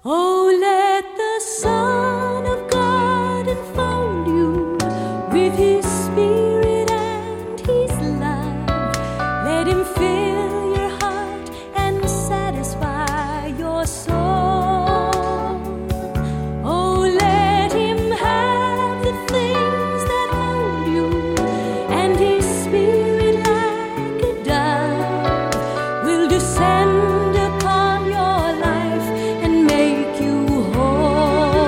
Oh, let the Son of God enfold you with His Spirit and His love. Let Him fill your heart and satisfy your soul. Oh, let Him have the things that hold you, and His Spirit like a dove will descend upon your life and make you whole.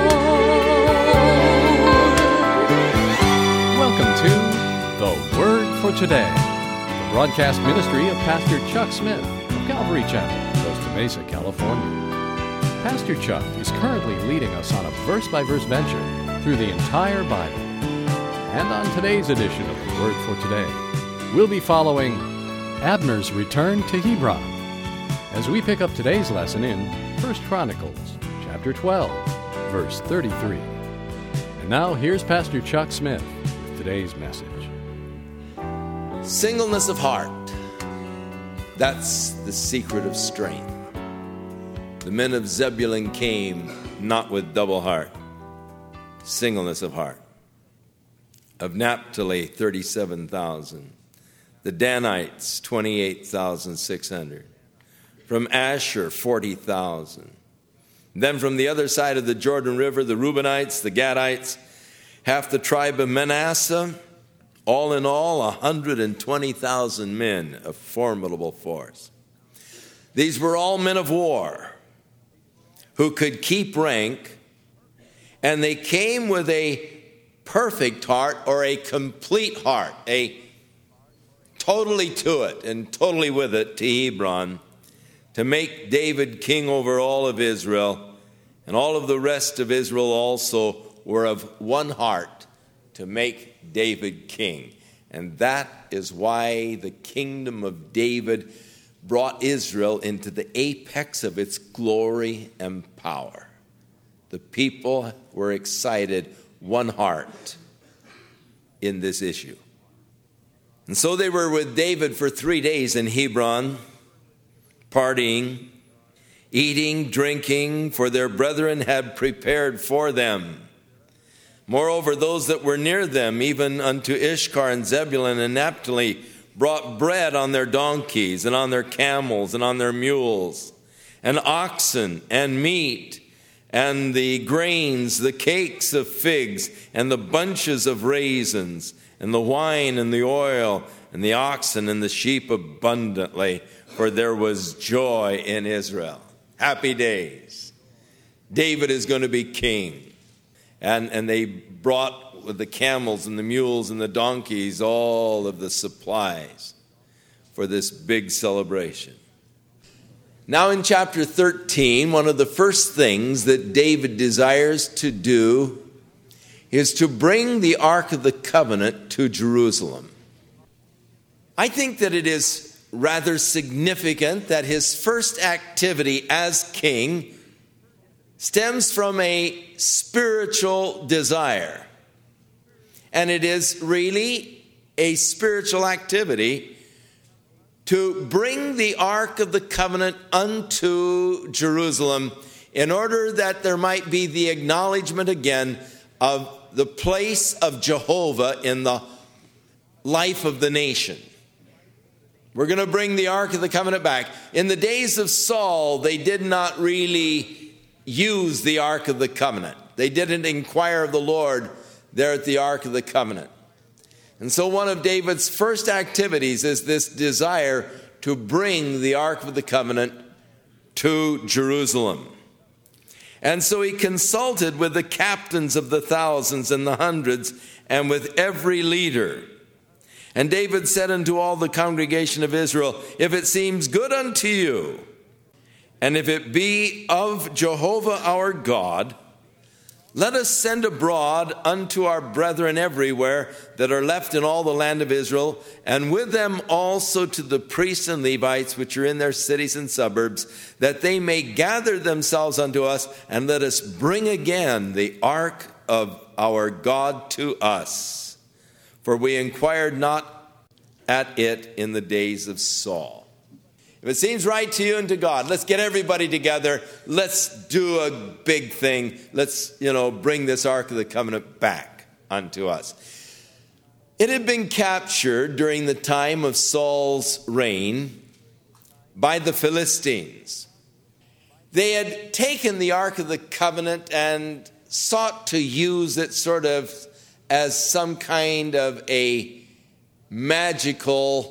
Welcome to The Word for Today, the broadcast ministry of Pastor Chuck Smith of Calvary Chapel, Costa Mesa, California. Pastor Chuck is currently leading us on a verse-by-verse venture through the entire Bible. And on today's edition of The Word for Today, we'll be following Abner's return to Hebron as we pick up today's lesson in 1 Chronicles chapter 12, verse 33. And now here's Pastor Chuck Smith with today's message. Singleness of heart. That's the secret of strength. The men of Zebulun came not with double heart. Singleness of heart. Of Naphtali, 37,000. The Danites, 28,600. From Asher, 40,000. Then from the other side of the Jordan River, the Reubenites, the Gadites, half the tribe of Manasseh, all in all, 120,000 men, a formidable force. These were all men of war who could keep rank, and they came with a perfect heart or a complete heart, a totally to it and totally with it to Hebron, to make David king over all of Israel, and all of the rest of Israel also were of one heart to make David king. And that is why the kingdom of David brought Israel into the apex of its glory and power. The people were excited, one heart in this issue. And so they were with David for 3 days in Hebron, partying, eating, drinking, for their brethren had prepared for them. Moreover, those that were near them, even unto Issachar and Zebulun and Naphtali, brought bread on their donkeys and on their camels and on their mules, and oxen and meat, and the grains, the cakes of figs, and the bunches of raisins, and the wine and the oil, and the oxen and the sheep abundantly, for there was joy in Israel. Happy days. David is going to be king. And they brought with the camels and the mules and the donkeys all of the supplies for this big celebration. Now in chapter 13, one of the first things that David desires to do is to bring the Ark of the Covenant to Jerusalem. I think that it is rather significant that his first activity as king stems from a spiritual desire. And it is really a spiritual activity to bring the Ark of the Covenant unto Jerusalem in order that there might be the acknowledgement again of the place of Jehovah in the life of the nation. We're going to bring the Ark of the Covenant back. In the days of Saul, they did not really use the Ark of the Covenant. They didn't inquire of the Lord there at the Ark of the Covenant. And so one of David's first activities is this desire to bring the Ark of the Covenant to Jerusalem. And so he consulted with the captains of the thousands and the hundreds and with every leader. And David said unto all the congregation of Israel, if it seems good unto you, and if it be of Jehovah our God, let us send abroad unto our brethren everywhere that are left in all the land of Israel, and with them also to the priests and Levites which are in their cities and suburbs, that they may gather themselves unto us, and let us bring again the ark of our God to us. For we inquired not at it in the days of Saul. If it seems right to you and to God, let's get everybody together. Let's do a big thing. Let's, bring this Ark of the Covenant back unto us. It had been captured during the time of Saul's reign by the Philistines. They had taken the Ark of the Covenant and sought to use it sort of as some kind of a magical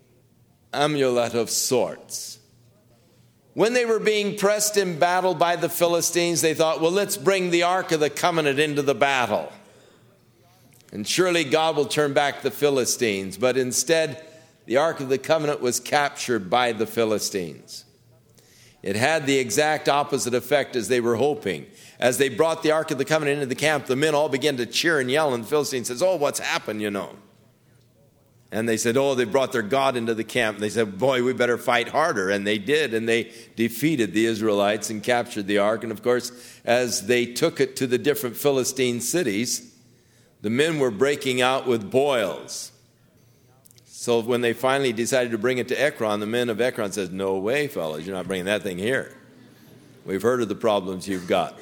amulet of sorts. When they were being pressed in battle by the Philistines, they thought, well, let's bring the Ark of the Covenant into the battle. And surely God will turn back the Philistines. But instead, the Ark of the Covenant was captured by the Philistines. It had the exact opposite effect as they were hoping. As they brought the Ark of the Covenant into the camp, the men all began to cheer and yell, and the Philistines says, oh, what's happened, And they said, oh, they brought their God into the camp. And they said, boy, we better fight harder. And they did, and they defeated the Israelites and captured the ark. And of course, as they took it to the different Philistine cities, the men were breaking out with boils. So when they finally decided to bring it to Ekron, the men of Ekron said, no way, fellas, you're not bringing that thing here. We've heard of the problems you've got.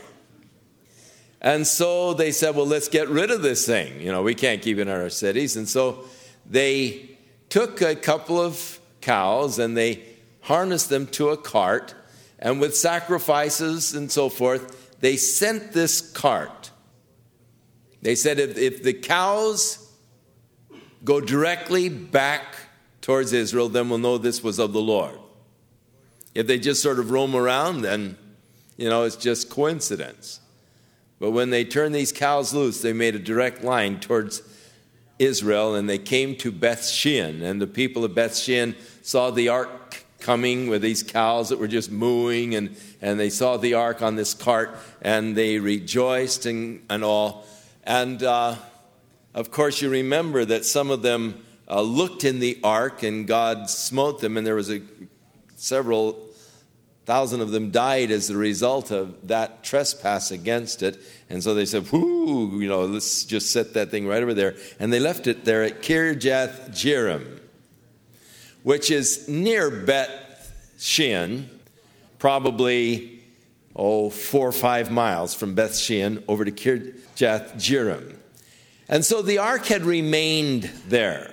And so they said, well, let's get rid of this thing. We can't keep it in our cities. And so they took a couple of cows and they harnessed them to a cart, and with sacrifices and so forth, they sent this cart. They said if the cows go directly back towards Israel, then we'll know this was of the Lord. If they just sort of roam around, then, it's just coincidence. But when they turned these cows loose, they made a direct line towards Israel, and they came to Beth-shean, and the people of Beth-shean saw the ark coming with these cows that were just mooing, and they saw the ark on this cart, and they rejoiced and all. And of course, you remember that some of them looked in the ark, and God smote them, and there was several thousand of them died as a result of that trespass against it. And so they said, let's just set that thing right over there. And they left it there at Kirjath-jearim, which is near Beth-shean, probably 4 or 5 miles from Beth-shean over to Kirjath-jearim. And so the ark had remained there.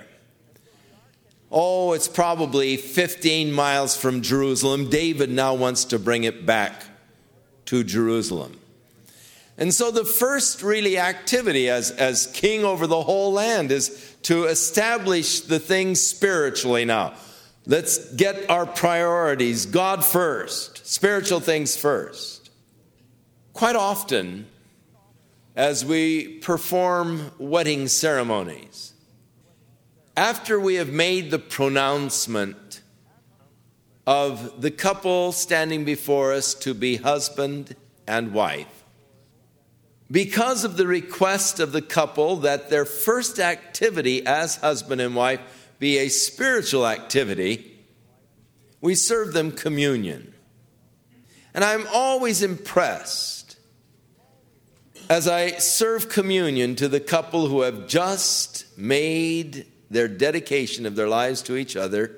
It's probably 15 miles from Jerusalem. David now wants to bring it back to Jerusalem. And so the first really activity as king over the whole land is to establish the things spiritually now. Let's get our priorities, God first, spiritual things first. Quite often, as we perform wedding ceremonies, after we have made the pronouncement of the couple standing before us to be husband and wife, because of the request of the couple that their first activity as husband and wife be a spiritual activity, we serve them communion. And I'm always impressed as I serve communion to the couple who have just made their dedication of their lives to each other,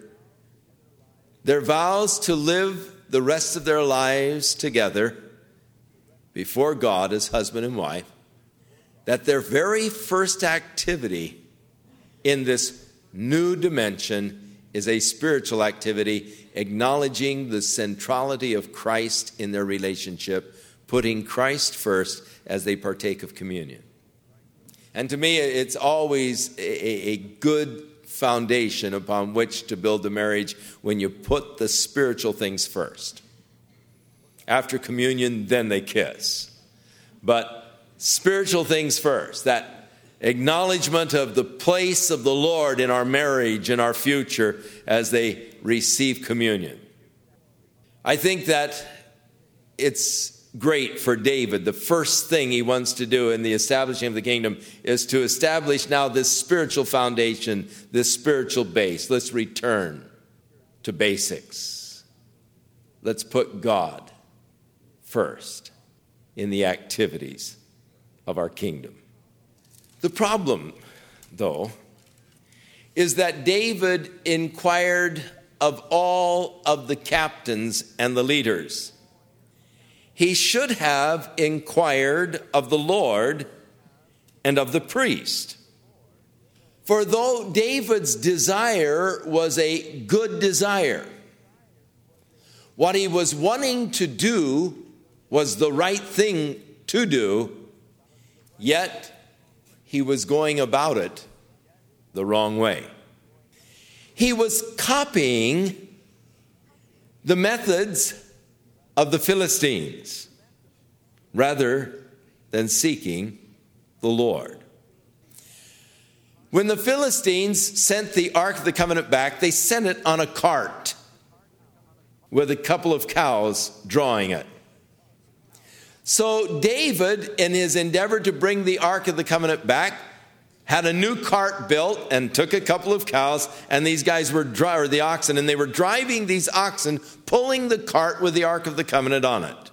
their vows to live the rest of their lives together before God as husband and wife, that their very first activity in this new dimension is a spiritual activity, acknowledging the centrality of Christ in their relationship, putting Christ first as they partake of communion. And to me, it's always a good foundation upon which to build a marriage when you put the spiritual things first. After communion, then they kiss. But spiritual things first, that acknowledgement of the place of the Lord in our marriage and our future as they receive communion. I think that it's great for David. The first thing he wants to do in the establishing of the kingdom is to establish now this spiritual foundation, this spiritual base. Let's return to basics. Let's put God first in the activities of our kingdom. The problem, though, is that David inquired of all of the captains and the leaders. He should have inquired of the Lord and of the priest. For though David's desire was a good desire, what he was wanting to do was the right thing to do, yet he was going about it the wrong way. He was copying the methods of the Philistines rather than seeking the Lord. When the Philistines sent the Ark of the Covenant back, they sent it on a cart with a couple of cows drawing it. So David, in his endeavor to bring the Ark of the Covenant back, had a new cart built and took a couple of cows, and these guys were the oxen, and they were driving these oxen, pulling the cart with the Ark of the Covenant on it,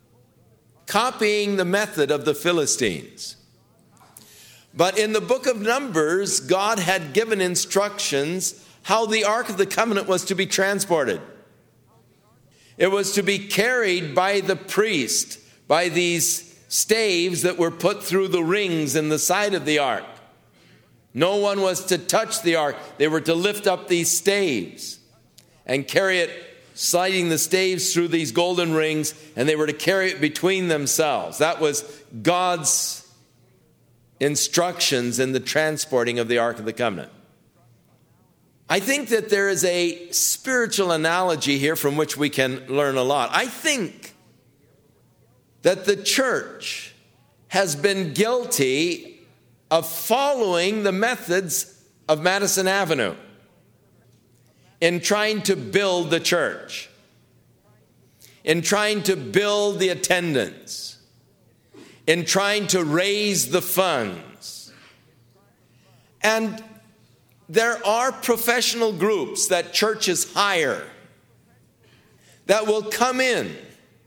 copying the method of the Philistines. But in the book of Numbers, God had given instructions how the Ark of the Covenant was to be transported. It was to be carried by the priest, by these staves that were put through the rings in the side of the ark. No one was to touch the ark. They were to lift up these staves and carry it, sliding the staves through these golden rings, and they were to carry it between themselves. That was God's instructions in the transporting of the Ark of the Covenant. I think that there is a spiritual analogy here from which we can learn a lot. I think that the church has been guilty of following the methods of Madison Avenue in trying to build the church, in trying to build the attendance, in trying to raise the funds. And there are professional groups that churches hire that will come in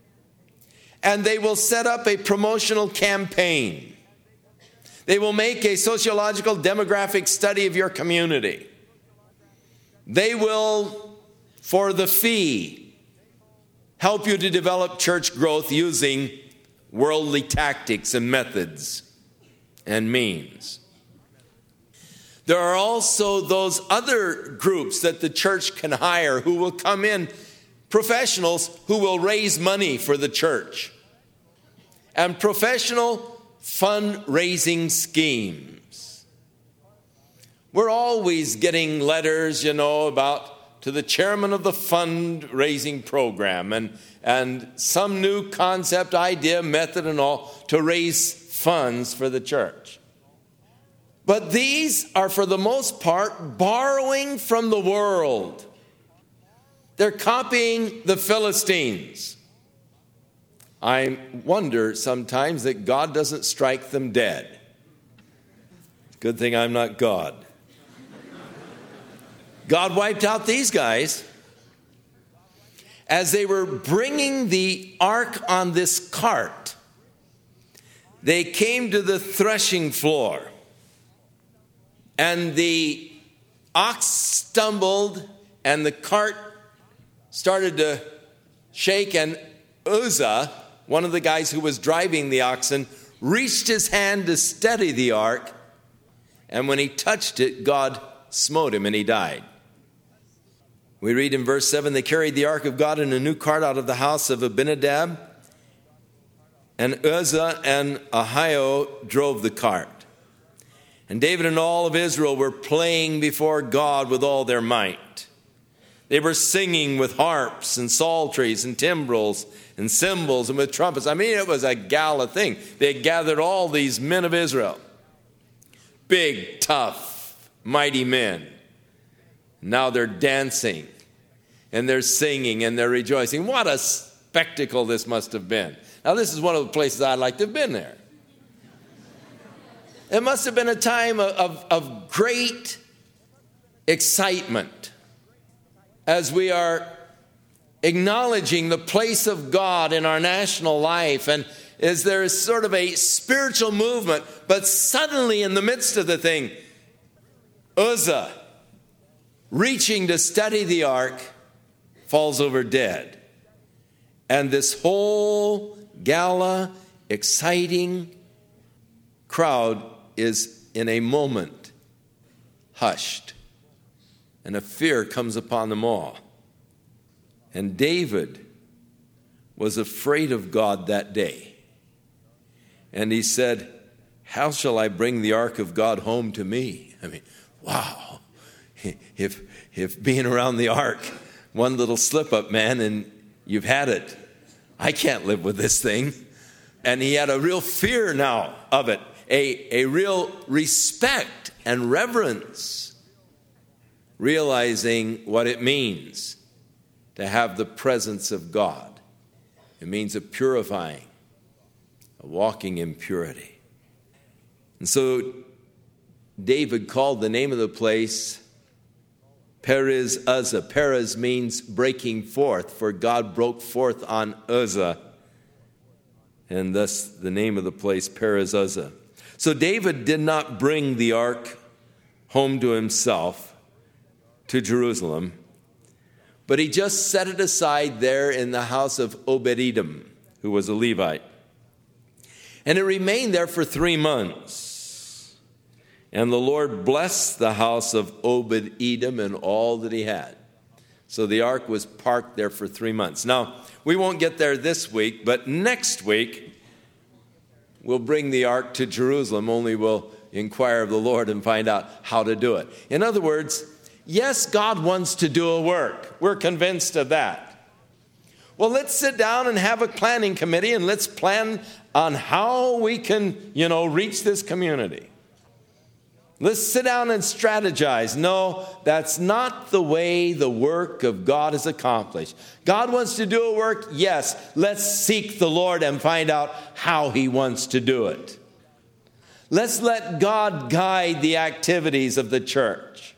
and they will set up a promotional campaign. They will make a sociological demographic study of your community. They will, for the fee, help you to develop church growth using worldly tactics and methods and means. There are also those other groups that the church can hire who will come in, professionals who will raise money for the church, and professional fundraising schemes. We're always getting letters, about to the chairman of the fundraising program and some new concept, idea, method, and all to raise funds for the church. But these are, for the most part, borrowing from the world. They're copying the Philistines. I wonder sometimes that God doesn't strike them dead. Good thing I'm not God. God wiped out these guys as they were bringing the ark on this cart. They came to the threshing floor, and the ox stumbled, and the cart started to shake, and Uzzah, one of the guys who was driving the oxen, reached his hand to steady the ark, and when he touched it, God smote him and he died. We read in verse 7, they carried the ark of God in a new cart out of the house of Abinadab, and Uzzah and Ahio drove the cart. And David and all of Israel were playing before God with all their might. They were singing with harps and psalteries and timbrels and cymbals and with trumpets. I mean, it was a gala thing. They had gathered all these men of Israel. Big, tough, mighty men. Now they're dancing and they're singing and they're rejoicing. What a spectacle this must have been. Now, this is one of the places I'd like to have been there. It must have been a time of great excitement as we are acknowledging the place of God in our national life, and as there is sort of a spiritual movement, but suddenly in the midst of the thing, Uzzah reaching to study the ark, falls over dead. And this whole gala, exciting crowd is in a moment hushed. And a fear comes upon them all. And David was afraid of God that day. And he said, how shall I bring the ark of God home to me? I mean, wow. If being around the ark, one little slip up, man, and you've had it. I can't live with this thing. And he had a real fear now of it, a real respect and reverence, realizing what it means to have the presence of God. It means a purifying, a walking in purity. And so David called the name of the place Perez Uzzah. Perez means breaking forth, for God broke forth on Uzzah. And thus the name of the place, Perez Uzzah. So David did not bring the ark home to himself, to Jerusalem, but he just set it aside there in the house of Obed-Edom, who was a Levite. And it remained there for 3 months. And the Lord blessed the house of Obed-Edom and all that he had. So the ark was parked there for 3 months. Now, we won't get there this week, but next week we'll bring the ark to Jerusalem, only we'll inquire of the Lord and find out how to do it. In other words, yes, God wants to do a work. We're convinced of that. Well, let's sit down and have a planning committee and let's plan on how we can, reach this community. Let's sit down and strategize. No, that's not the way the work of God is accomplished. God wants to do a work, yes. Let's seek the Lord and find out how he wants to do it. Let's let God guide the activities of the church.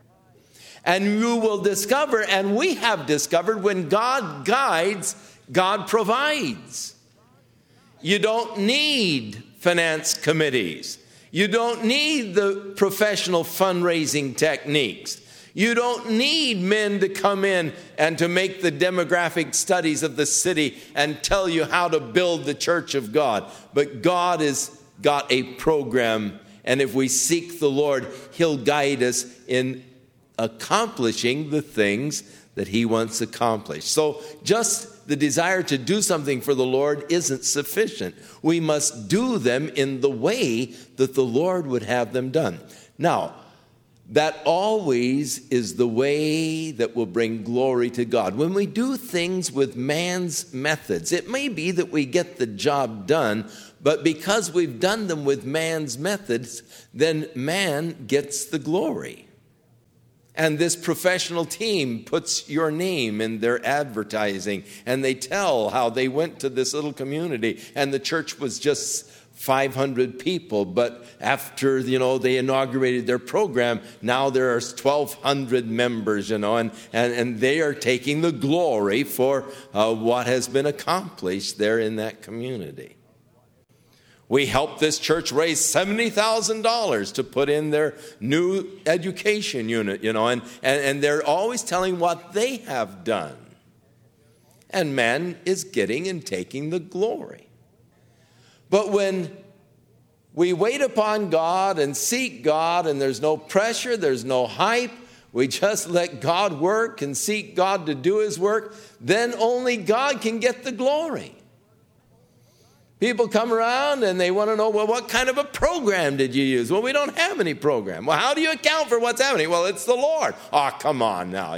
And you will discover, and we have discovered, when God guides, God provides. You don't need finance committees. You don't need the professional fundraising techniques. You don't need men to come in and to make the demographic studies of the city and tell you how to build the church of God. But God has got a program, and if we seek the Lord, he'll guide us in accomplishing the things that he wants accomplished. So just the desire to do something for the Lord isn't sufficient. We must do them in the way that the Lord would have them done. Now, that always is the way that will bring glory to God. When we do things with man's methods, it may be that we get the job done, but because we've done them with man's methods, then man gets the glory. And this professional team puts your name in their advertising, and they tell how they went to this little community, and the church was just 500 people, but after, they inaugurated their program, now there are 1,200 members, and they are taking the glory for what has been accomplished there in that community. We helped this church raise $70,000 to put in their new education unit, and they're always telling what they have done. And man is getting and taking the glory. But when we wait upon God and seek God, and there's no pressure, there's no hype, we just let God work and seek God to do his work, then only God can get the glory. People come around and they want to know, well, what kind of a program did you use? Well, we don't have any program. Well, how do you account for what's happening? Well, it's the Lord. Oh, come on now,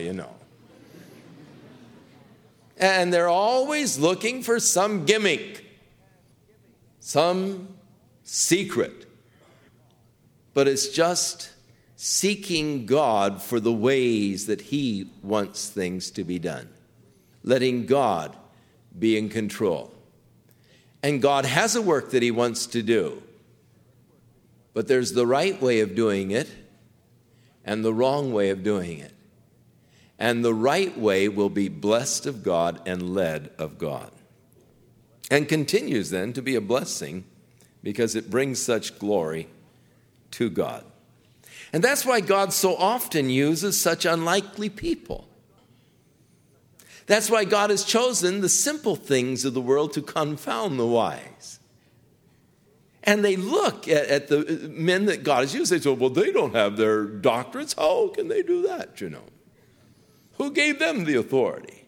And they're always looking for some gimmick, some secret. But it's just seeking God for the ways that he wants things to be done. Letting God be in control. And God has a work that he wants to do. But there's the right way of doing it and the wrong way of doing it. And the right way will be blessed of God and led of God. And continues then to be a blessing because it brings such glory to God. And that's why God so often uses such unlikely people. That's why God has chosen the simple things of the world to confound the wise. And they look at the men that God has used. They say, well, they don't have their doctorates. How can they do that, you know? Who gave them the authority?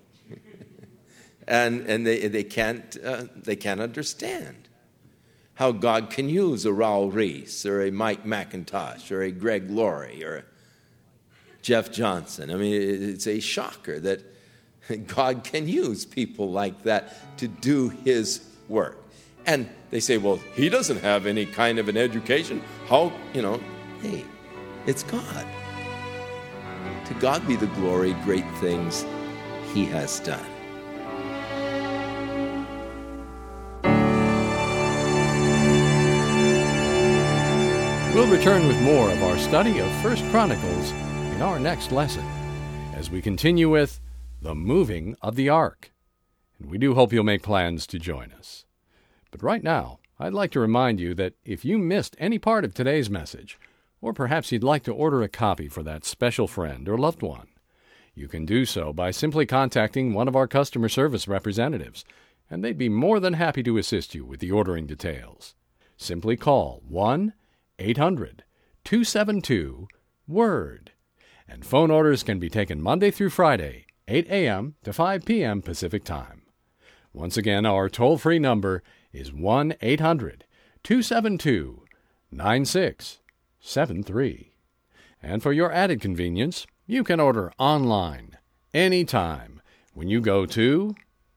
and they can't understand how God can use a Raul Reese or a Mike McIntosh or a Greg Laurie or a Jeff Johnson. I mean, it's a shocker that God can use people like that to do his work. And they say, well, he doesn't have any kind of an education. How, hey, it's God. To God be the glory, great things he has done. We'll return with more of our study of 1 Chronicles in our next lesson as we continue with the moving of the ark. And we do hope you'll make plans to join us. But right now, I'd like to remind you that if you missed any part of today's message, or perhaps you'd like to order a copy for that special friend or loved one, you can do so by simply contacting one of our customer service representatives, and they'd be more than happy to assist you with the ordering details. Simply call 1-800-272-WORD. And phone orders can be taken Monday through Friday, 8 a.m. to 5 p.m. Pacific Time. Once again, our toll-free number is 1-800-272-9673. And for your added convenience, you can order online anytime when you go to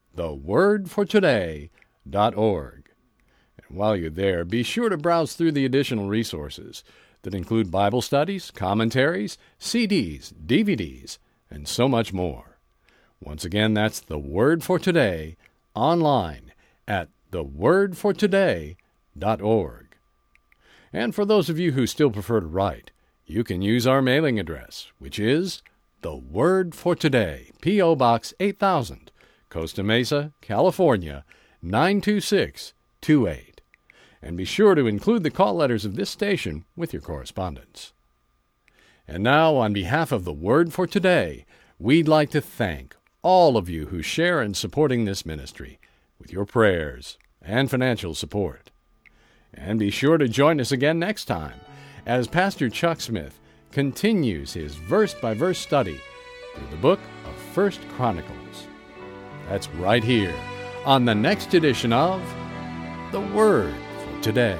thewordfortoday.org. And while you're there, be sure to browse through the additional resources that include Bible studies, commentaries, CDs, DVDs, and so much more. Once again, that's The Word for Today online at thewordfortoday.org. And for those of you who still prefer to write, you can use our mailing address, which is The Word for Today, P.O. Box 8000, Costa Mesa, California, 92628. And be sure to include the call letters of this station with your correspondence. And now, on behalf of The Word for Today, we'd like to thank all of you who share in supporting this ministry with your prayers and financial support. And be sure to join us again next time as Pastor Chuck Smith continues his verse-by-verse study through the book of 1 Chronicles. That's right here on the next edition of The Word for Today.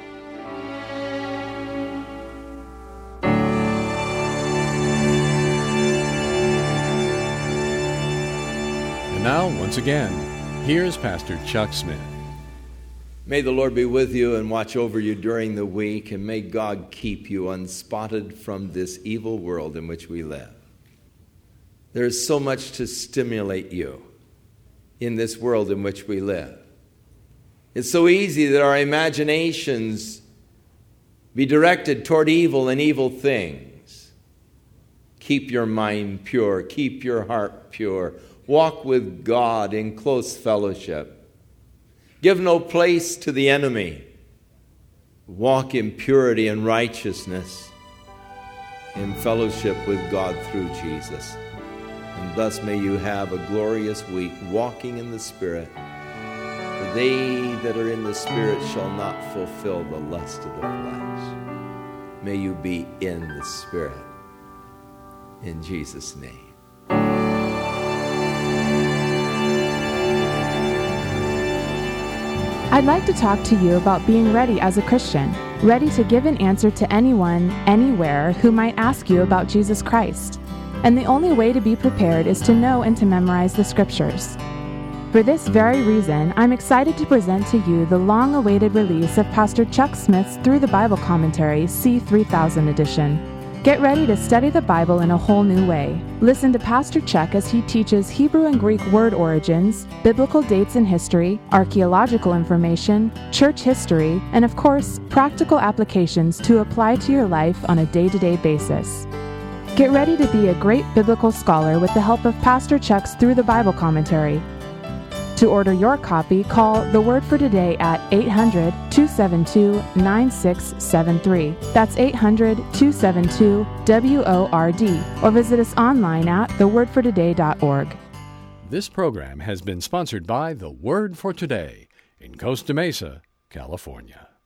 And now, once again, here's Pastor Chuck Smith. May the Lord be with you and watch over you during the week, and may God keep you unspotted from this evil world in which we live. There is so much to stimulate you in this world in which we live. It's so easy that our imaginations be directed toward evil and evil things. Keep your mind pure. Keep your heart pure. Walk with God in close fellowship. Give no place to the enemy. Walk in purity and righteousness in fellowship with God through Jesus. And thus may you have a glorious week walking in the Spirit. For they that are in the Spirit shall not fulfill the lust of the flesh. May you be in the Spirit. In Jesus' name. I'd like to talk to you about being ready as a Christian, ready to give an answer to anyone, anywhere, who might ask you about Jesus Christ. And the only way to be prepared is to know and to memorize the Scriptures. For this very reason, I'm excited to present to you the long-awaited release of Pastor Chuck Smith's Through the Bible Commentary, C3000 edition. Get ready to study the Bible in a whole new way. Listen to Pastor Chuck as he teaches Hebrew and Greek word origins, biblical dates and history, archaeological information, church history, and of course, practical applications to apply to your life on a day-to-day basis. Get ready to be a great biblical scholar with the help of Pastor Chuck's Through the Bible Commentary. To order your copy, call The Word for Today at 800-272-9673. That's 800-272-WORD. Or visit us online at thewordfortoday.org. This program has been sponsored by The Word for Today in Costa Mesa, California.